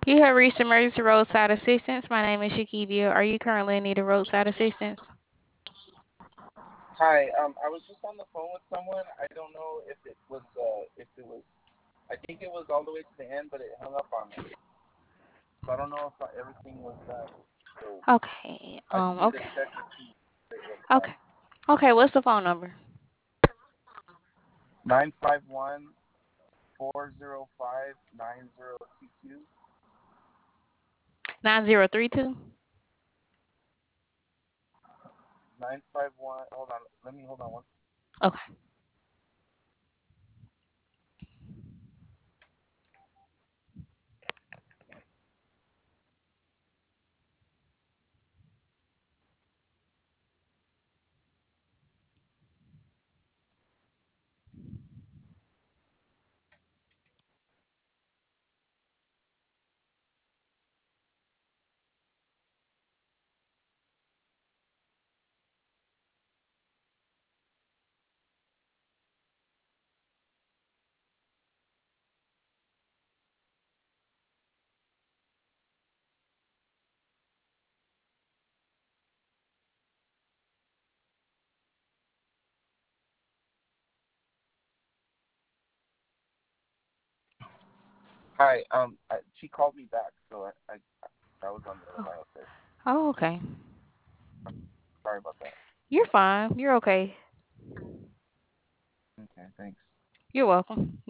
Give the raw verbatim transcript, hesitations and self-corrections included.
You have reached emergency roadside assistance. My name is Shakivia. Are you currently in need of roadside assistance? Hi, um, I was just on the phone with someone. I don't know if it was, uh, if it was, I think it was all the way to the end, but it hung up on me. So I don't know if uh, everything was done. So Okay. I just Um. need to Okay. check and see if it was done. Okay. Okay. What's the phone number? Nine five one four zero five nine zero two two. Nine zero three two. Nine five one. Hold on. Let me hold on one. Okay. Hi. Um, I, she called me back, so I, I, I was on the other Oh. line with her. Oh. Okay. Sorry about that. You're fine. You're okay. Okay. Thanks. You're welcome.